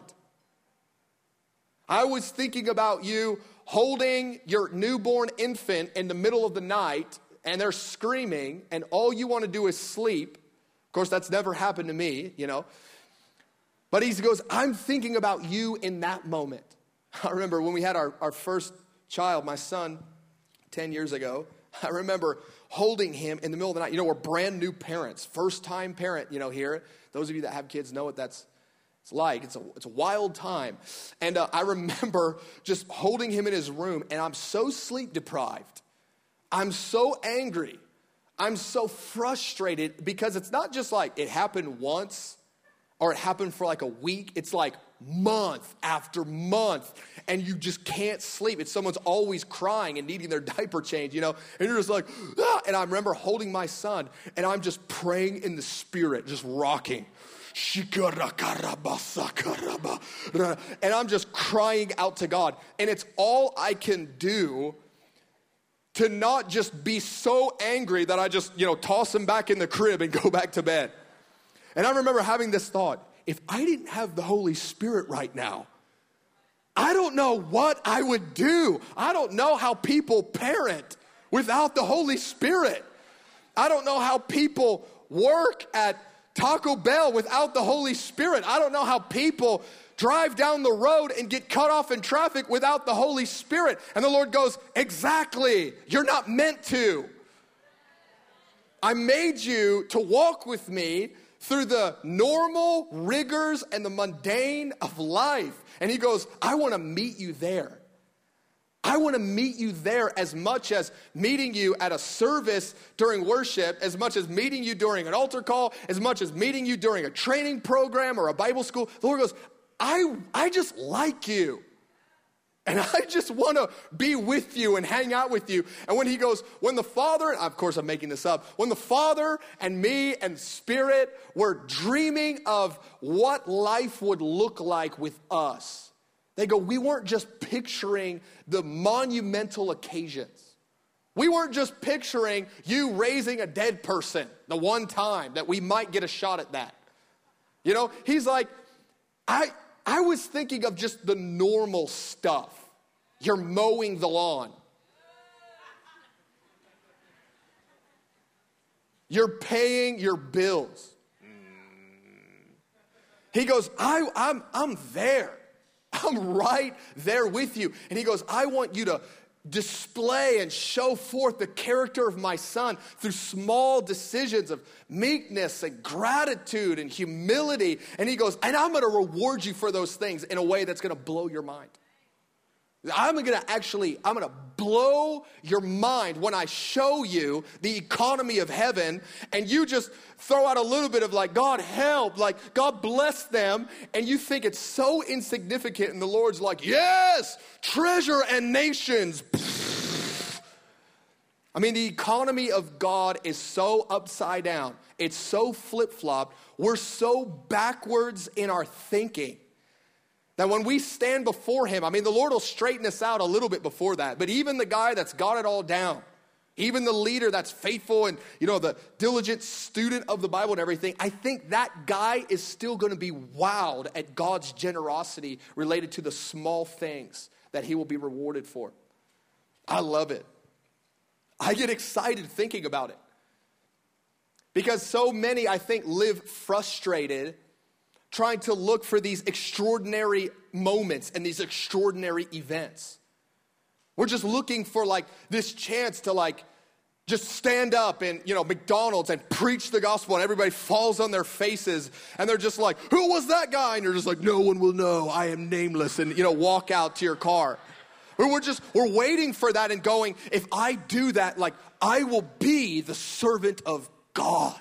I was thinking about you holding your newborn infant in the middle of the night and they're screaming and all you want to do is sleep. Of course, that's never happened to me, But he goes, I'm thinking about you in that moment. I remember when we had our first child, my son, 10 years ago. I remember holding him in the middle of the night. We're brand new parents, first time parent, here. Those of you that have kids know what it's like. It's a wild time. And I remember just holding him in his room, and I'm so sleep deprived. I'm so angry. I'm so frustrated because it's not just like it happened once or it happened for like a week. It's like month after month, and you just can't sleep. It's someone's always crying and needing their diaper change, and you're just like, ah! And I remember holding my son, and I'm just praying in the spirit, just rocking. And I'm just crying out to God, and it's all I can do to not just be so angry that I just, toss him back in the crib and go back to bed. And I remember having this thought, if I didn't have the Holy Spirit right now, I don't know what I would do. I don't know how people parent without the Holy Spirit. I don't know how people work at Taco Bell without the Holy Spirit. I don't know how people drive down the road and get cut off in traffic without the Holy Spirit. And the Lord goes, exactly, you're not meant to. I made you to walk with me through the normal rigors and the mundane of life. And he goes, I want to meet you there. I want to meet you there as much as meeting you at a service during worship, as much as meeting you during an altar call, as much as meeting you during a training program or a Bible school. The Lord goes, I just like you. And I just want to be with you and hang out with you. And when he goes, when the Father, of course I'm making this up, when the Father and me and Spirit were dreaming of what life would look like with us, They go, we weren't just picturing the monumental occasions. We weren't just picturing you raising a dead person the one time that we might get a shot at that. You know, he's like, I was thinking of just the normal stuff. You're mowing the lawn. You're paying your bills. He goes, I'm there. I'm right there with you. And he goes, I want you to display and show forth the character of my son through small decisions of meekness and gratitude and humility. And he goes, and I'm going to reward you for those things in a way that's going to blow your mind. I'm going to blow your mind when I show you the economy of heaven, and you just throw out a little bit of like, God help, like God bless them, and you think it's so insignificant, and the Lord's like, yes, treasure and nations. I mean, the economy of God is so upside down. It's so flip-flopped. We're so backwards in our thinking that when we stand before him, I mean, the Lord will straighten us out a little bit before that. But even the guy that's got it all down, even the leader that's faithful and, you know, the diligent student of the Bible and everything, I think that guy is still going to be wowed at God's generosity related to the small things that he will be rewarded for. I love it. I get excited thinking about it. Because so many, I think, live frustrated trying to look for these extraordinary moments and these extraordinary events. We're just looking for like this chance to like just stand up in, you know, McDonald's and preach the gospel, and everybody falls on their faces and they're just like, who was that guy? And you're just like, no one will know, I am nameless, and, you know, walk out to your car. We're waiting for that and going, if I do that, like I will be the servant of God.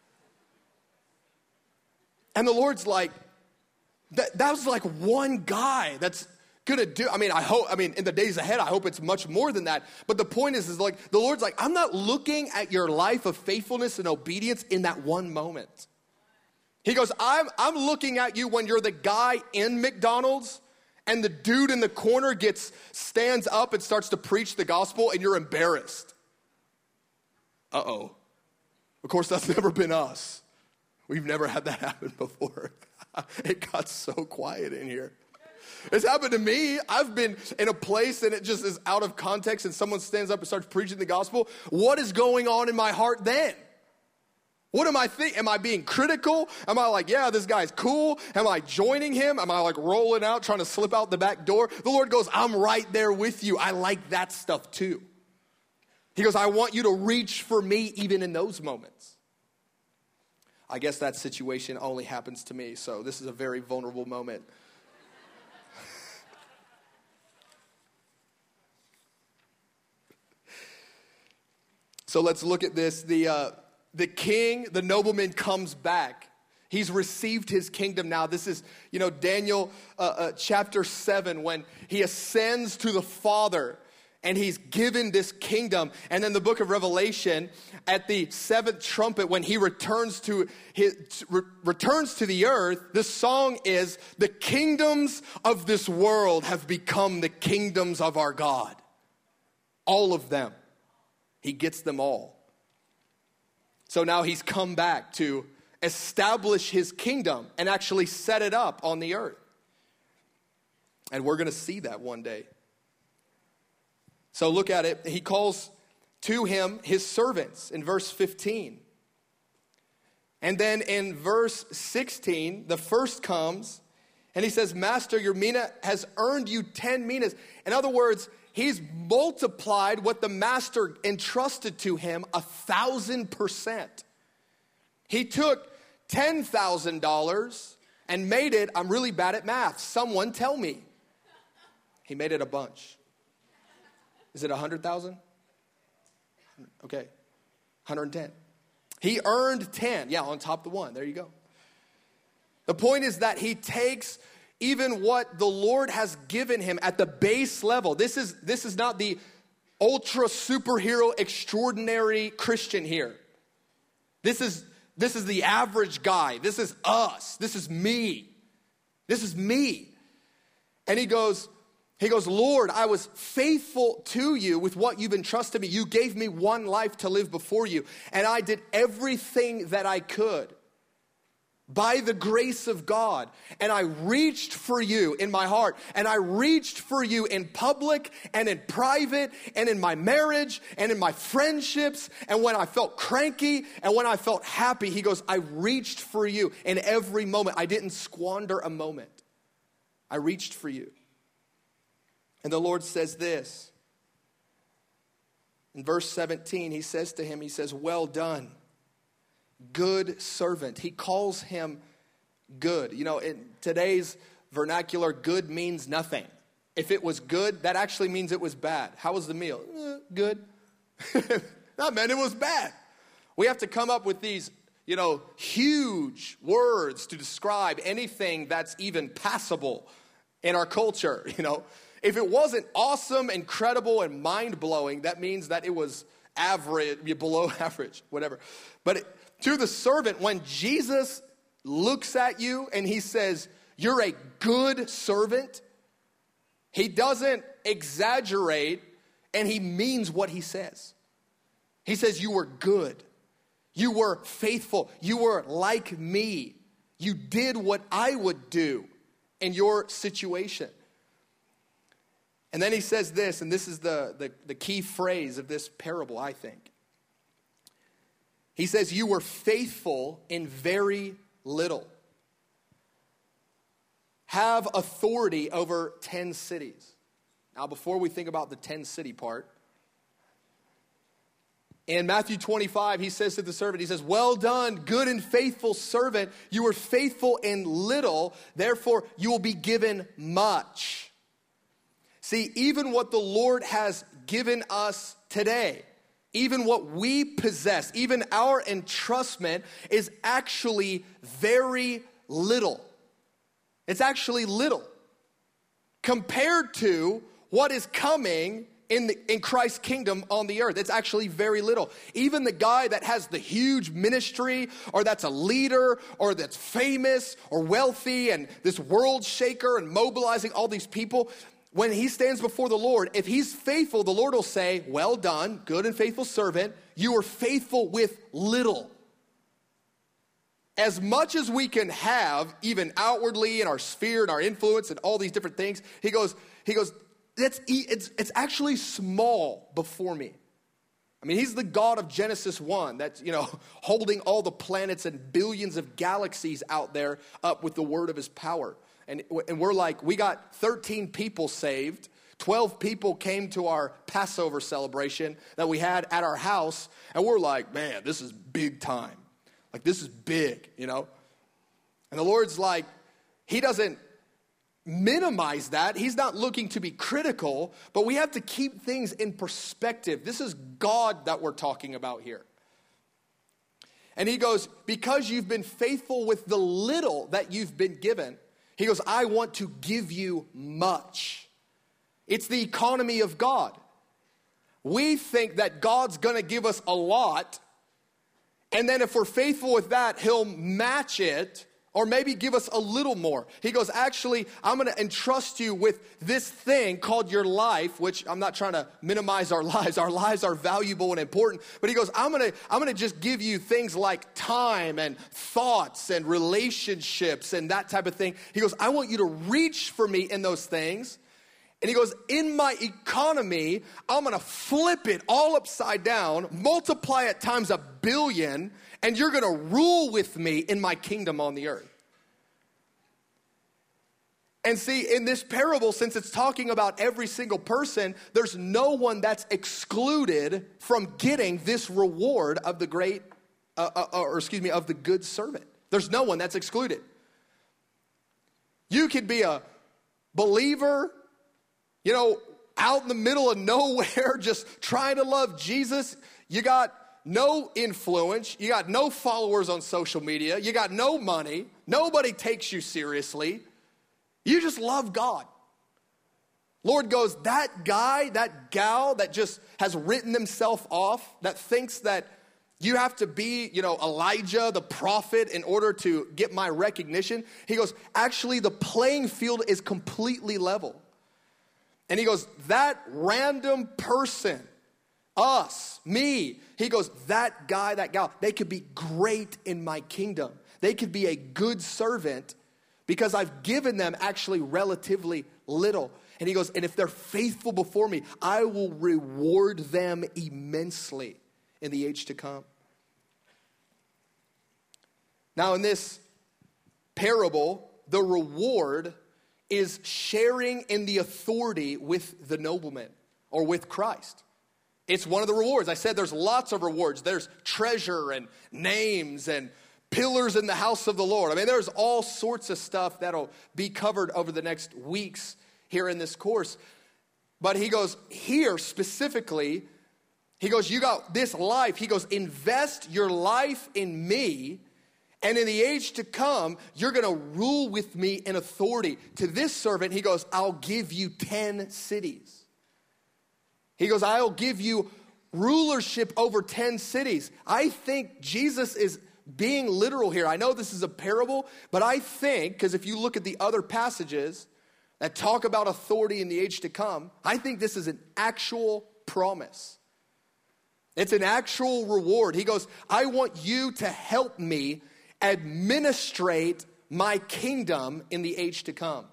And the Lord's like, that was like one guy that's gonna do, in the days ahead, I hope it's much more than that. But the point is like, the Lord's like, I'm not looking at your life of faithfulness and obedience in that one moment. He goes, I'm looking at you when you're the guy in McDonald's and the dude in the corner stands up and starts to preach the gospel and you're embarrassed. Uh-oh. Of course, that's never been us. We've never had that happen before. It got so quiet in here. It's happened to me. I've been in a place and it just is out of context and someone stands up and starts preaching the gospel. What is going on in my heart then? What am I thinking? Am I being critical? Am I like, yeah, this guy's cool? Am I joining him? Am I like rolling out, trying to slip out the back door? The Lord goes, I'm right there with you. I like that stuff too. He goes, I want you to reach for me even in those moments. I guess that situation only happens to me, so this is a very vulnerable moment. So let's look at this. The king, the nobleman comes back. He's received his kingdom now. This is, Daniel chapter 7 when he ascends to the Father. And he's given this kingdom. And then the book of Revelation, at the seventh trumpet, when he returns to the earth, the song is, the kingdoms of this world have become the kingdoms of our God. All of them. He gets them all. So now he's come back to establish his kingdom and actually set it up on the earth. And we're going to see that one day. So look at it. He calls to him his servants in verse 15. And then in verse 16, the first comes and he says, Master, your mina has earned you 10 minas. In other words, he's multiplied what the master entrusted to him 1,000%. He took $10,000 and made it, I'm really bad at math, someone tell me. He made it a bunch. Is it 100,000? Okay, 110. He earned 10. Yeah, on top of the one. There you go. The point is that he takes even what the Lord has given him at the base level. This is not the ultra superhero extraordinary Christian here. This is the average guy. This is us. This is me. This is me. And he goes, Lord, I was faithful to you with what you've entrusted me. You gave me one life to live before you, and I did everything that I could by the grace of God. And I reached for you in my heart, and I reached for you in public and in private and in my marriage and in my friendships and when I felt cranky and when I felt happy. He goes, I reached for you in every moment. I didn't squander a moment. I reached for you. And the Lord says this. In verse 17, he says to him, he says, well done, good servant. He calls him good. You know, in today's vernacular, good means nothing. If it was good, that actually means it was bad. How was the meal? Good. No, man, it was bad. We have to come up with these, huge words to describe anything that's even passable in our culture, If it wasn't awesome, incredible, and mind-blowing, that means that it was average, below average, whatever. But to the servant, when Jesus looks at you and he says, you're a good servant, he doesn't exaggerate and he means what he says. He says, you were good. You were faithful. You were like me. You did what I would do in your situation. And then he says this, and this is the key phrase of this parable, I think. He says, you were faithful in very little. Have authority over 10 cities. Now, before we think about the 10-city part, in Matthew 25, he says to the servant, he says, well done, good and faithful servant. You were faithful in little, therefore you will be given much. See, even what the Lord has given us today, even what we possess, even our entrustment is actually very little. It's actually little compared to what is coming in Christ's kingdom on the earth. It's actually very little. Even the guy that has the huge ministry, or that's a leader, or that's famous or wealthy and this world shaker and mobilizing all these people, when he stands before the Lord, if he's faithful, the Lord will say, well done, good and faithful servant. You were faithful with little. As much as we can have, even outwardly in our sphere and our influence and all these different things, he goes, it's actually small before me. I mean, he's the God of Genesis 1 that's, holding all the planets and billions of galaxies out there up with the word of his power. And we're like, we got 13 people saved. 12 people came to our Passover celebration that we had at our house. And we're like, man, this is big time. Like, this is big, And the Lord's like, he doesn't minimize that. He's not looking to be critical, but we have to keep things in perspective. This is God that we're talking about here. And he goes, because you've been faithful with the little that you've been given, he goes, I want to give you much. It's the economy of God. We think that God's going to give us a lot, and then if we're faithful with that, he'll match it, or maybe give us a little more. He goes, actually, I'm going to entrust you with this thing called your life, which I'm not trying to minimize our lives. Our lives are valuable and important. But he goes, I'm going to just give you things like time and thoughts and relationships and that type of thing. He goes, I want you to reach for me in those things. And he goes, in my economy, I'm going to flip it all upside down, multiply it times 1 billion, and you're going to rule with me in my kingdom on the earth. And see, in this parable, since it's talking about every single person, there's no one that's excluded from getting this reward of the of the good servant. There's no one that's excluded. You could be a believer, out in the middle of nowhere, just trying to love Jesus. You got no influence. You got no followers on social media. You got no money. Nobody takes you seriously. You just love God. Lord goes, that guy, that gal that just has written themselves off, that thinks that, You have to be, Elijah, the prophet, in order to get my recognition. He goes, actually, the playing field is completely level. And he goes, that random person, us, me, he goes, that guy, that gal, they could be great in my kingdom. They could be a good servant because I've given them actually relatively little. And he goes, and if they're faithful before me, I will reward them immensely in the age to come. Now in this parable, the reward is sharing in the authority with the nobleman or with Christ. It's one of the rewards. I said there's lots of rewards. There's treasure and names and pillars in the house of the Lord. I mean, there's all sorts of stuff that'll be covered over the next weeks here in this course. But he goes, here specifically, he goes, you got this life. He goes, invest your life in me, and in the age to come, you're going to rule with me in authority. To this servant, he goes, I'll give you 10 cities. He goes, I'll give you rulership over 10 cities. I think Jesus is being literal here. I know this is a parable, but I think, because if you look at the other passages that talk about authority in the age to come, I think this is an actual promise. It's an actual reward. He goes, I want you to help me administrate my kingdom in the age to come.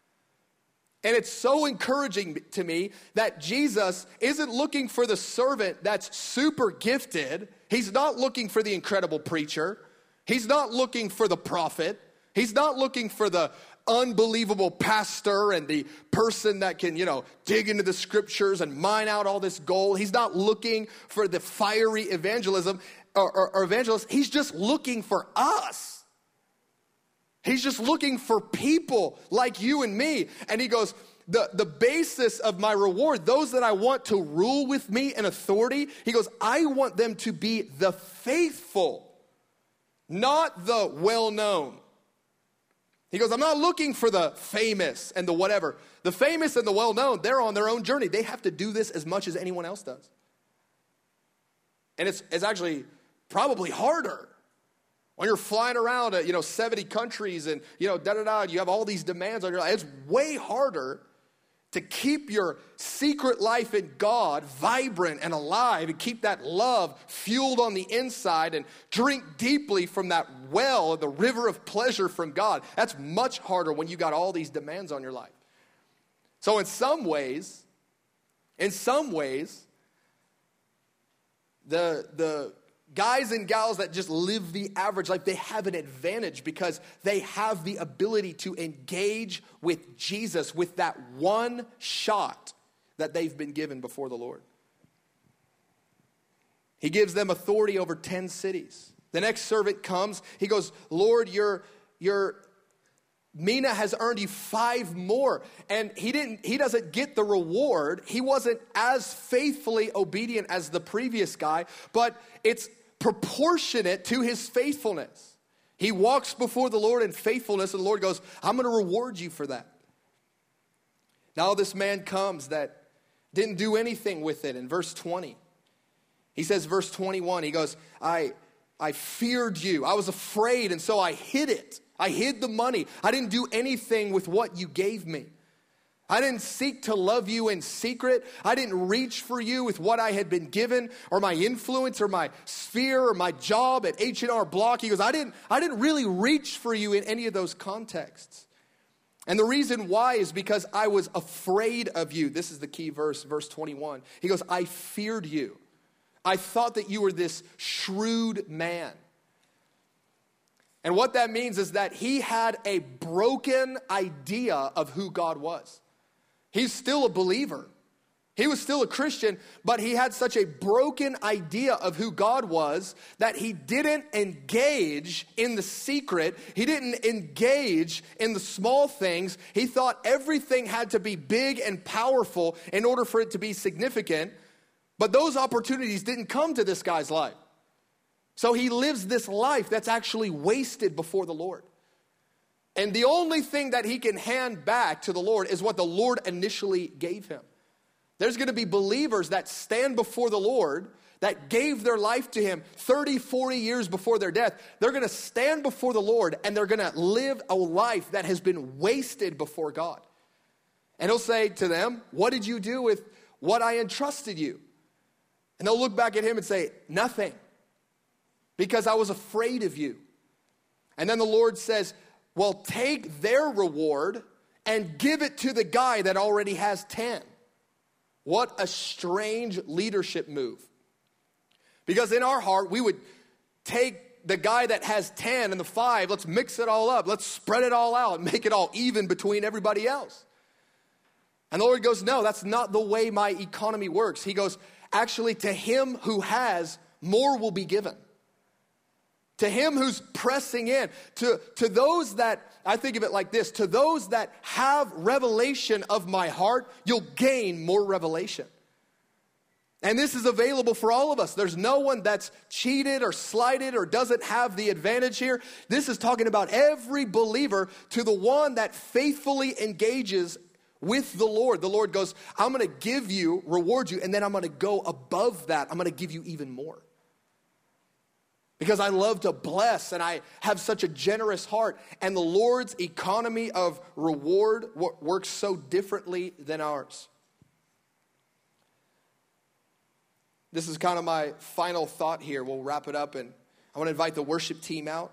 And it's so encouraging to me that Jesus isn't looking for the servant that's super gifted. He's not looking for the incredible preacher. He's not looking for the prophet. He's not looking for the unbelievable pastor and the person that can, dig into the scriptures and mine out all this gold. He's not looking for the fiery evangelism or evangelist. He's just looking for us. He's just looking for people like you and me. And he goes, the basis of my reward, those that I want to rule with me in authority, he goes, I want them to be the faithful, not the well-known. He goes, I'm not looking for the famous and the whatever. The famous and the well-known, they're on their own journey. They have to do this as much as anyone else does. And it's actually probably harder when you're flying around 70 countries and, you have all these demands on your life. It's way harder to keep your secret life in God vibrant and alive and keep that love fueled on the inside and drink deeply from that well, the river of pleasure from God. That's much harder when you got all these demands on your life. So in some ways, the guys and gals that just live the average life, they have an advantage because they have the ability to engage with Jesus with that one shot that they've been given before the Lord. He gives them authority over 10 cities. The next servant comes. He goes, Lord, your Mina has earned you 5 more. And he doesn't get the reward. He wasn't as faithfully obedient as the previous guy, but it's proportionate to his faithfulness. He walks before the Lord in faithfulness, and the Lord goes, I'm going to reward you for that. Now this man comes that didn't do anything with it in verse 20. He says, verse 21, he goes, I feared you. I was afraid, and so I hid it. I hid the money. I didn't do anything with what you gave me. I didn't seek to love you in secret. I didn't reach for you with what I had been given or my influence or my sphere or my job at H&R Block. He goes, I didn't really reach for you in any of those contexts. And the reason why is because I was afraid of you. This is the key verse, verse 21. He goes, I feared you. I thought that you were this shrewd man. And what that means is that he had a broken idea of who God was. He's still a believer. He was still a Christian, but he had such a broken idea of who God was that he didn't engage in the secret. He didn't engage in the small things. He thought everything had to be big and powerful in order for it to be significant. But those opportunities didn't come to this guy's life. So he lives this life that's actually wasted before the Lord. And the only thing that he can hand back to the Lord is what the Lord initially gave him. There's going to be believers that stand before the Lord that gave their life to him 30, 40 years before their death, they're going to stand before the Lord and they're going to live a life that has been wasted before God. And he'll say to them, what did you do with what I entrusted you? And they'll look back at him and say, nothing, because I was afraid of you. And then the Lord says, well, take their reward and give it to the guy that already has 10. What a strange leadership move. Because in our heart, we would take the guy that has 10 and the 5, let's mix it all up. Let's spread it all out and make it all even between everybody else. And the Lord goes, no, that's not the way my economy works. He goes, actually, to him who has, more will be given. To him who's pressing in, to those that, I think of it like this, to those that have revelation of my heart, you'll gain more revelation. And this is available for all of us. There's no one that's cheated or slighted or doesn't have the advantage here. This is talking about every believer, to the one that faithfully engages with the Lord. The Lord goes, I'm going to give you, reward you, and then I'm going to go above that. I'm going to give you even more. Because I love to bless and I have such a generous heart. And the Lord's economy of reward works so differently than ours. This is kind of my final thought here. We'll wrap it up and I want to invite the worship team out.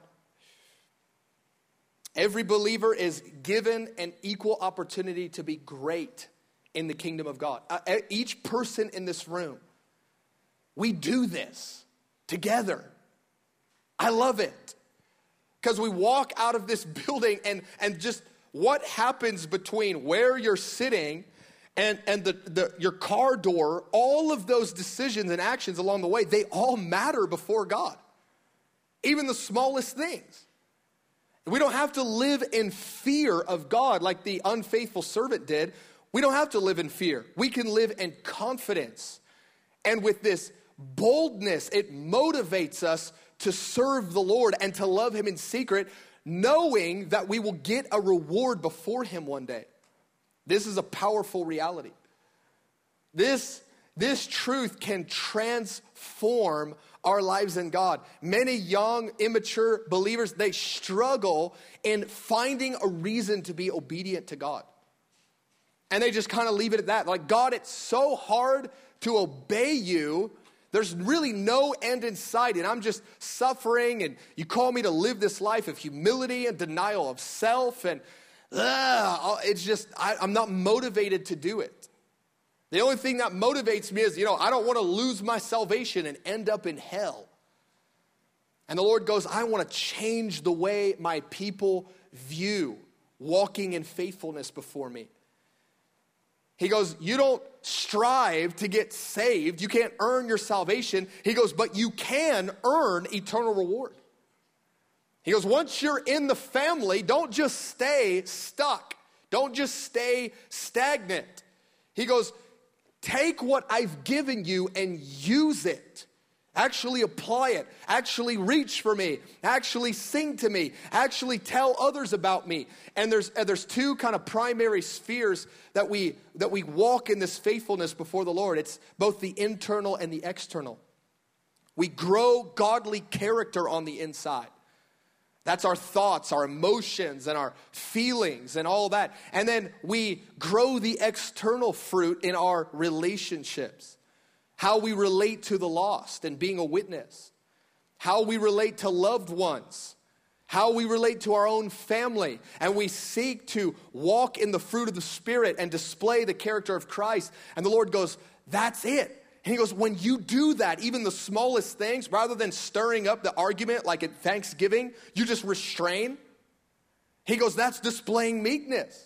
Every believer is given an equal opportunity to be great in the kingdom of God. Each person in this room, we do this together. I love it. Because we walk out of this building and just what happens between where you're sitting and your car door, all of those decisions and actions along the way, they all matter before God. Even the smallest things. We don't have to live in fear of God like the unfaithful servant did. We don't have to live in fear. We can live in confidence. And with this boldness, it motivates us to serve the Lord and to love him in secret, knowing that we will get a reward before him one day. This is a powerful reality. This truth can transform our lives in God. Many young, immature believers, they struggle in finding a reason to be obedient to God. And they just kind of leave it at that. Like, God, it's so hard to obey you. There's really no end in sight, and I'm just suffering, and you call me to live this life of humility and denial of self, and it's just, I'm not motivated to do it. The only thing that motivates me is, I don't want to lose my salvation and end up in hell. And the Lord goes, I want to change the way my people view walking in faithfulness before me. He goes, you don't strive to get saved. You can't earn your salvation. He goes, but you can earn eternal reward. He goes, once you're in the family, don't just stay stuck. Don't just stay stagnant. He goes, take what I've given you and use it. Actually apply it. Actually reach for me. Actually sing to me. Actually tell others about me. And there's two kind of primary spheres that we walk in this faithfulness before the Lord. It's both the internal and the external. We grow godly character on the inside. That's our thoughts, our emotions, and our feelings and all that. And then we grow the external fruit in our relationships. How we relate to the lost and being a witness. How we relate to loved ones. How we relate to our own family. And we seek to walk in the fruit of the Spirit and display the character of Christ. And the Lord goes, that's it. And he goes, when you do that, even the smallest things, rather than stirring up the argument like at Thanksgiving, you just restrain. He goes, that's displaying meekness.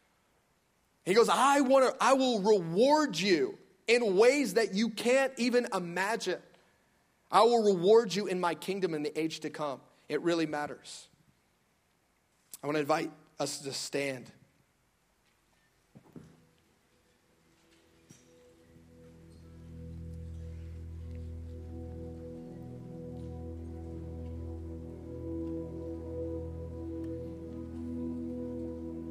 He goes, I will reward you in ways that you can't even imagine. I will reward you in my kingdom in the age to come. It really matters. I want to invite us to stand.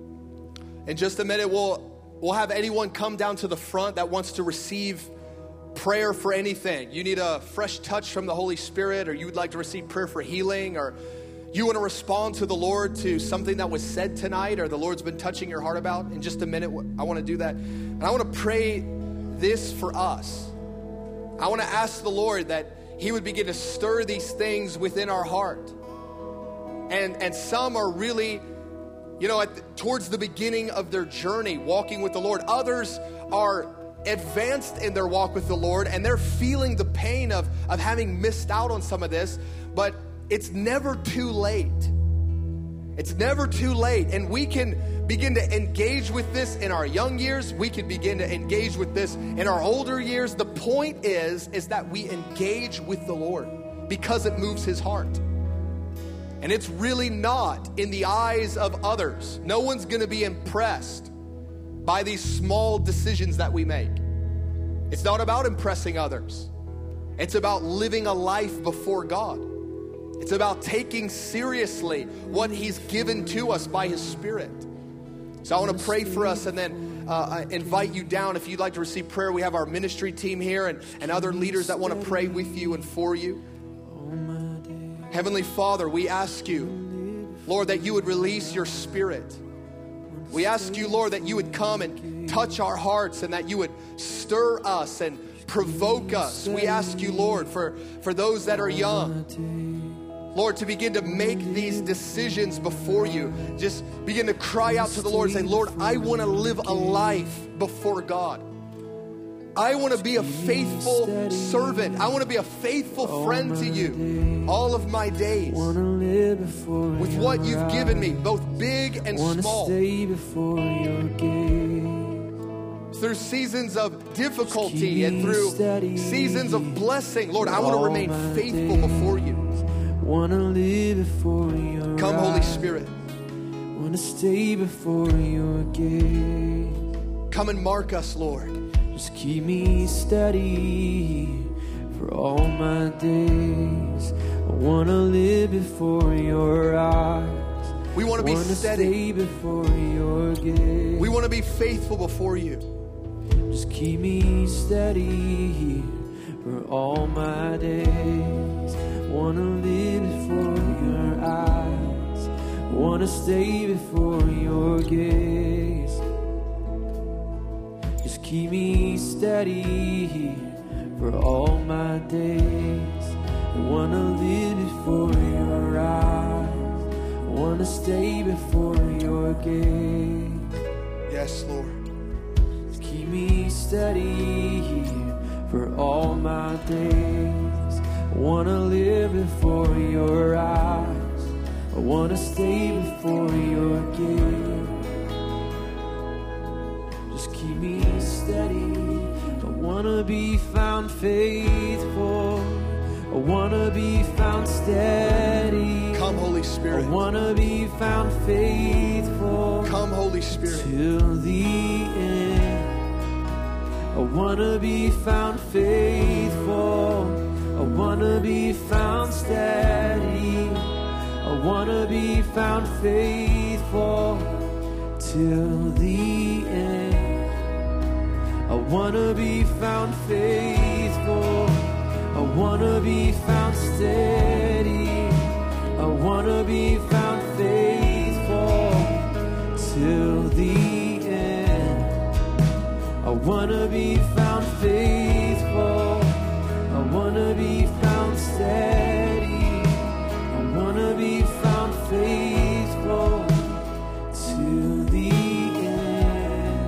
In just a minute, we'll have anyone come down to the front that wants to receive prayer for anything, you need a fresh touch from the Holy Spirit, or you would like to receive prayer for healing, or you want to respond to the Lord to something that was said tonight, or the Lord's been touching your heart about, in just a minute, I want to do that. And I want to pray this for us. I want to ask the Lord that He would begin to stir these things within our heart. And some are really, towards the beginning of their journey, walking with the Lord. Others are advanced in their walk with the Lord, and they're feeling the pain of having missed out on some of this, but it's never too late. It's never too late, and we can begin to engage with this in our young years. We can begin to engage with this in our older years. The point is that we engage with the Lord because it moves His heart. And it's really not in the eyes of others. No one's going to be impressed by these small decisions that we make. It's not about impressing others. It's about living a life before God. It's about taking seriously what He's given to us by His Spirit. So I want to pray for us and then invite you down. If you'd like to receive prayer, we have our ministry team here and other leaders that want to pray with you and for you. Heavenly Father, we ask you, Lord, that you would release your Spirit. We ask you, Lord, that you would come and touch our hearts and that you would stir us and provoke us. We ask you, Lord, for those that are young, Lord, to begin to make these decisions before you. Just begin to cry out to the Lord and say, Lord, I want to live a life before God. I want to be a faithful servant. I want to be a faithful friend to you all of my days with what you've given me, both big and small. Through seasons of difficulty and through seasons of blessing, Lord, I want to remain faithful before you. Come, Holy Spirit. Want to stay before your gaze. Come and mark us, Lord. Just keep me steady for all my days. I want to live before your eyes. We want to be steady. Stay before your gaze. We want to be faithful before you. Just keep me steady for all my days. I want to live before your eyes. I want to stay before your gaze. Just keep me steady for all my days. I want to live before your eyes. I want to stay before your gaze. Yes, Lord. Just keep me steady for all my days. I want to live before your eyes. I want to stay before your gaze. Just keep me steady. I want to be found faithful. I want to be found steady. Come, Holy Spirit. I want to be found faithful. Come, Holy Spirit. Till the end. I want to be found faithful. I want to be found steady. I want to be found faithful till the end. I want to be found faithful. I want to be found steady. I want to be found faithful till the end. I want to be found faithful. I want to be found steady. I want to be found faithful to the end.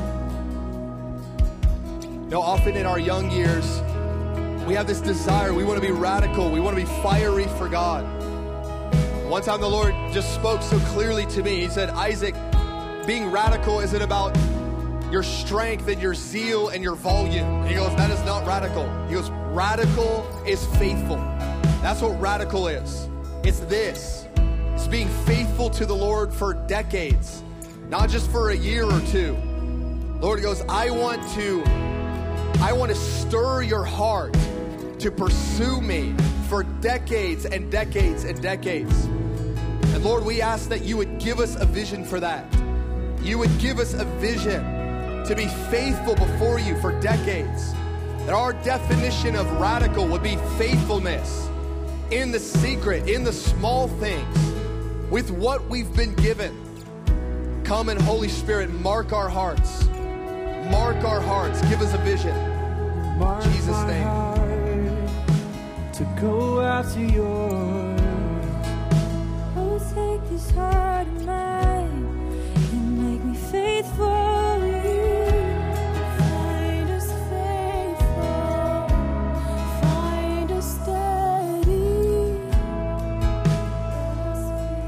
Now, often in our young years, we have this desire. We want to be radical. We want to be fiery for God. One time the Lord just spoke so clearly to me. He said, Isaac, being radical isn't about your strength and your zeal and your volume. And he goes, that is not radical. He goes, radical is faithful. That's what radical is. It's this. It's being faithful to the Lord for decades, not just for a year or two. Lord goes, I want to stir your heart to pursue me for decades and decades and decades. And Lord, we ask that you would give us a vision for that. You would give us a vision to be faithful before you for decades. That our definition of radical would be faithfulness in the secret, in the small things, with what we've been given. Come and Holy Spirit, mark our hearts. Mark our hearts. Give us a vision. In Jesus' name. To go after yours. Oh, take this heart.